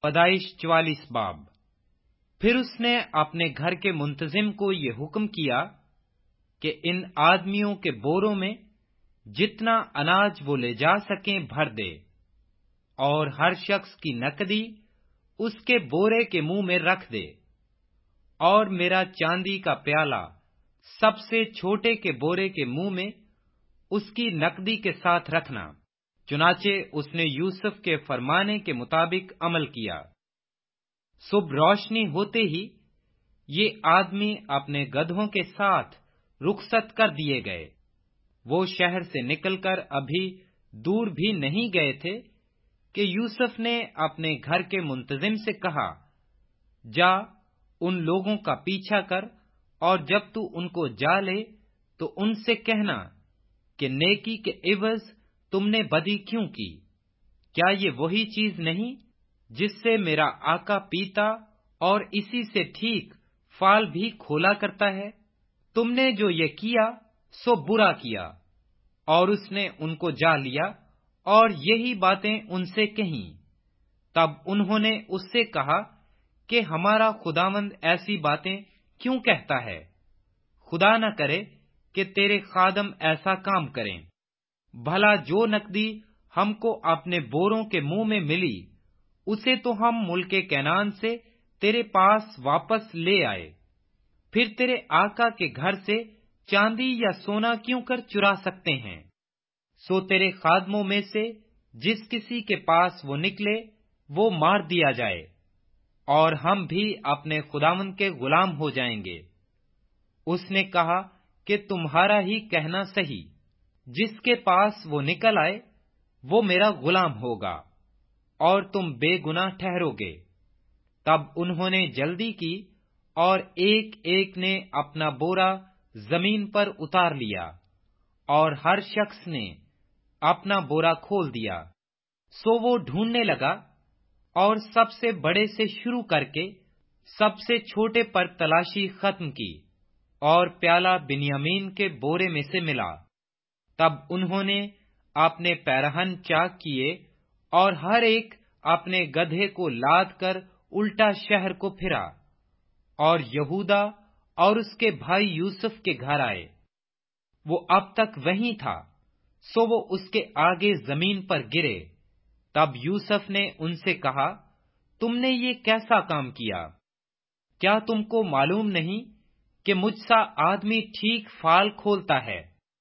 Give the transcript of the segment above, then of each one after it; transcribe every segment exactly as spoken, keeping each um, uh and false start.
پیدائش چوالیس باب۔ پھر اس نے اپنے گھر کے منتظم کو یہ حکم کیا کہ ان آدمیوں کے بوروں میں جتنا اناج وہ لے جا سکیں بھر دے، اور ہر شخص کی نقدی اس کے بورے کے منہ میں رکھ دے، اور میرا چاندی کا پیالہ سب سے چھوٹے کے بورے کے منہ میں اس کی نقدی کے ساتھ رکھنا۔ چنانچہ اس نے یوسف کے فرمانے کے مطابق عمل کیا۔ صبح روشنی ہوتے ہی یہ آدمی اپنے گدھوں کے ساتھ رخصت کر دیے گئے۔ وہ شہر سے نکل کر ابھی دور بھی نہیں گئے تھے کہ یوسف نے اپنے گھر کے منتظم سے کہا، جا ان لوگوں کا پیچھا کر، اور جب تو ان کو جا لے تو ان سے کہنا کہ نیکی کے عوض تم نے بدی کیوں کی؟ کیا یہ وہی چیز نہیں جس سے میرا آقا پیتا اور اسی سے ٹھیک فال بھی کھولا کرتا ہے؟ تم نے جو یہ کیا سو برا کیا۔ اور اس نے ان کو جا لیا اور یہی باتیں ان سے کہیں۔ تب انہوں نے اس سے کہا کہ ہمارا خداوند ایسی باتیں کیوں کہتا ہے؟ خدا نہ کرے کہ تیرے خادم ایسا کام کریں۔ بھلا جو نقدی ہم کو اپنے بوروں کے منہ میں ملی، اسے تو ہم ملک کنعان سے تیرے پاس واپس لے آئے، پھر تیرے آقا کے گھر سے چاندی یا سونا کیوں کر چرا سکتے ہیں؟ سو تیرے خادموں میں سے جس کسی کے پاس وہ نکلے وہ مار دیا جائے، اور ہم بھی اپنے خداوند کے غلام ہو جائیں گے۔ اس نے کہا کہ تمہارا ہی کہنا صحیح، جس کے پاس وہ نکل آئے وہ میرا غلام ہوگا، اور تم بے گناہ ٹھہرو گے۔ تب انہوں نے جلدی کی اور ایک ایک نے اپنا بورا زمین پر اتار لیا، اور ہر شخص نے اپنا بورا کھول دیا۔ سو وہ ڈھونڈنے لگا اور سب سے بڑے سے شروع کر کے سب سے چھوٹے پر تلاشی ختم کی، اور پیالہ بنیامین کے بورے میں سے ملا۔ تب انہوں نے اپنے پیرہن چاک کیے اور ہر ایک اپنے گدھے کو لاد کر الٹا شہر کو پھرا، اور یہودا اور اس کے بھائی یوسف کے گھر آئے۔ وہ اب تک وہیں تھا، سو وہ اس کے آگے زمین پر گرے۔ تب یوسف نے ان سے کہا، تم نے یہ کیسا کام کیا؟ کیا تم کو معلوم نہیں کہ مجھ سا آدمی ٹھیک فال کھولتا ہے؟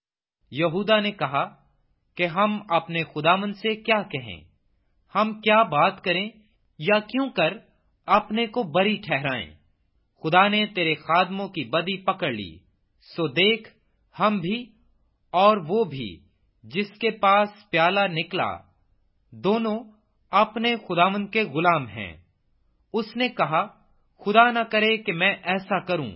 یہودا نے کہا کہ ہم اپنے خداوند سے کیا کہیں؟ ہم کیا بات کریں یا کیوں کر اپنے کو بری ٹھہرائیں؟ خدا نے تیرے خادموں کی بدی پکڑ لی، سو دیکھ ہم بھی اور وہ بھی جس کے پاس پیالہ نکلا دونوں اپنے خداوند کے غلام ہیں۔ اس نے کہا، خدا نہ کرے کہ میں ایسا کروں۔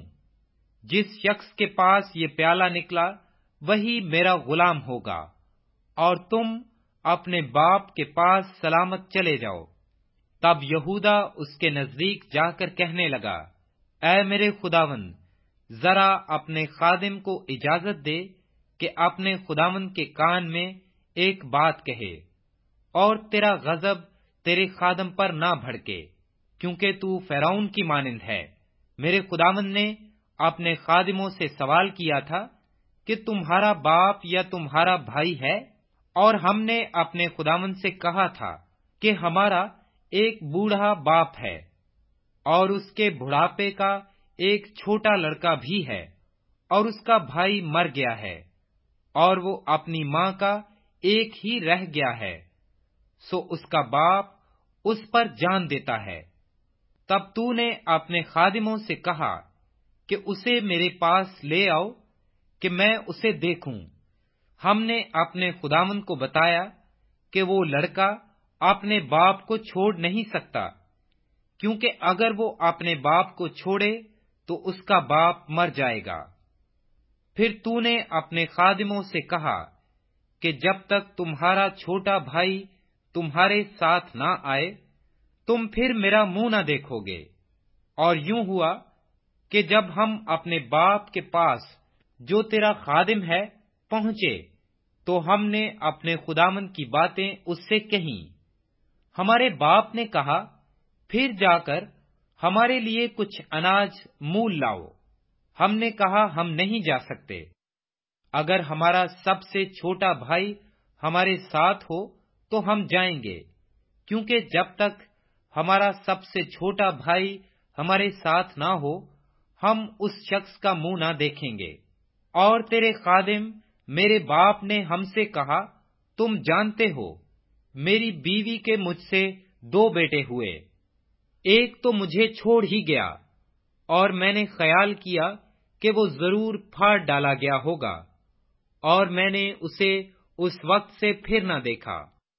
جس شخص کے پاس یہ پیالہ نکلا وہی میرا غلام ہوگا، اور تم اپنے باپ کے پاس سلامت چلے جاؤ۔ تب یہودا اس کے نزدیک جا کر کہنے لگا، اے میرے خداوند، ذرا اپنے خادم کو اجازت دے کہ اپنے خداوند کے کان میں ایک بات کہے، اور تیرا غضب تیرے خادم پر نہ بھڑکے، کیونکہ تو فرعون کی مانند ہے۔ میرے خداوند نے اپنے خادموں سے سوال کیا تھا کہ تمہارا باپ یا تمہارا بھائی ہے؟ اور ہم نے اپنے خداوند سے کہا تھا کہ ہمارا ایک بوڑھا باپ ہے، اور اس کے بڑھاپے کا ایک چھوٹا لڑکا بھی ہے، اور اس کا بھائی مر گیا ہے، اور وہ اپنی ماں کا ایک ہی رہ گیا ہے، سو اس کا باپ اس پر جان دیتا ہے۔ تب تو نے اپنے خادموں سے کہا کہ اسے میرے پاس لے آؤ کہ میں اسے دیکھوں۔ ہم نے اپنے خداوند کو بتایا کہ وہ لڑکا اپنے باپ کو چھوڑ نہیں سکتا، کیونکہ اگر وہ اپنے باپ کو چھوڑے تو اس کا باپ مر جائے گا۔ پھر تو نے اپنے خادموں سے کہا کہ جب تک تمہارا چھوٹا بھائی تمہارے ساتھ نہ آئے تم پھر میرا منہ نہ دیکھو گے۔ اور یوں ہوا کہ جب ہم اپنے باپ کے پاس جو تیرا خادم ہے پہنچے تو ہم نے اپنے خداوند کی باتیں اس سے کہیں۔ ہمارے باپ نے کہا پھر جا کر ہمارے لیے کچھ اناج مول لاؤ۔ ہم نے کہا ہم نہیں جا سکتے۔ اگر ہمارا سب سے چھوٹا بھائی ہمارے ساتھ ہو تو ہم جائیں گے، کیونکہ جب تک ہمارا سب سے چھوٹا بھائی ہمارے ساتھ نہ ہو ہم اس شخص کا منہ نہ دیکھیں گے۔ اور تیرے خادم میرے باپ نے ہم سے کہا، تم جانتے ہو میری بیوی کے مجھ سے دو بیٹے ہوئے، ایک تو مجھے چھوڑ ہی گیا اور میں نے خیال کیا کہ وہ ضرور پھاڑ ڈالا گیا ہوگا، اور میں نے اسے اس وقت سے پھر نہ دیکھا۔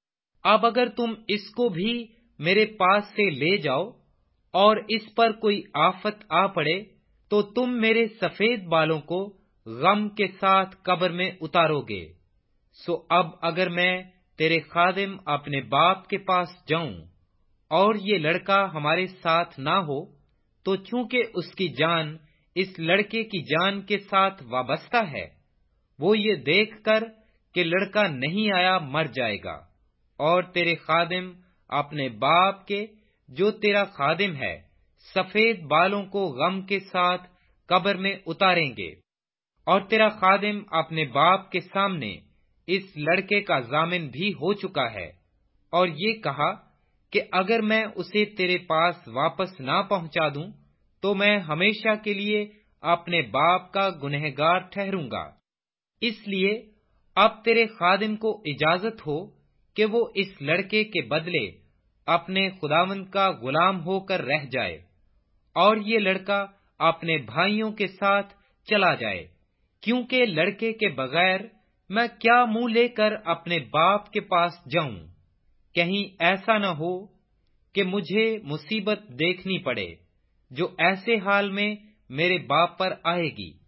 اب اگر تم اس کو بھی میرے پاس سے لے جاؤ اور اس پر کوئی آفت آ پڑے تو تم میرے سفید بالوں کو غم کے ساتھ قبر میں اتارو گے۔ سو اب اگر میں تیرے خادم اپنے باپ کے پاس جاؤں اور یہ لڑکا ہمارے ساتھ نہ ہو تو چونکہ اس کی جان اس لڑکے کی جان کے ساتھ وابستہ ہے، وہ یہ دیکھ کر کہ لڑکا نہیں آیا مر جائے گا، اور تیرے خادم اپنے باپ کے جو تیرا خادم ہے سفید بالوں کو غم کے ساتھ قبر میں اتاریں گے۔ اور تیرا خادم اپنے باپ کے سامنے اس لڑکے کا ضامن بھی ہو چکا ہے، اور یہ کہا کہ اگر میں اسے تیرے پاس واپس نہ پہنچا دوں تو میں ہمیشہ کے لیے اپنے باپ کا گنہگار ٹھہروں گا۔ اس لیے اب تیرے خادم کو اجازت ہو کہ وہ اس لڑکے کے بدلے اپنے خداوند کا غلام ہو کر رہ جائے، اور یہ لڑکا اپنے بھائیوں کے ساتھ چلا جائے، کیونکہ لڑکے کے بغیر میں کیا منہ لے کر اپنے باپ کے پاس جاؤں؟ کہیں ایسا نہ ہو کہ مجھے مصیبت دیکھنی پڑے جو ایسے حال میں میرے باپ پر آئے گی۔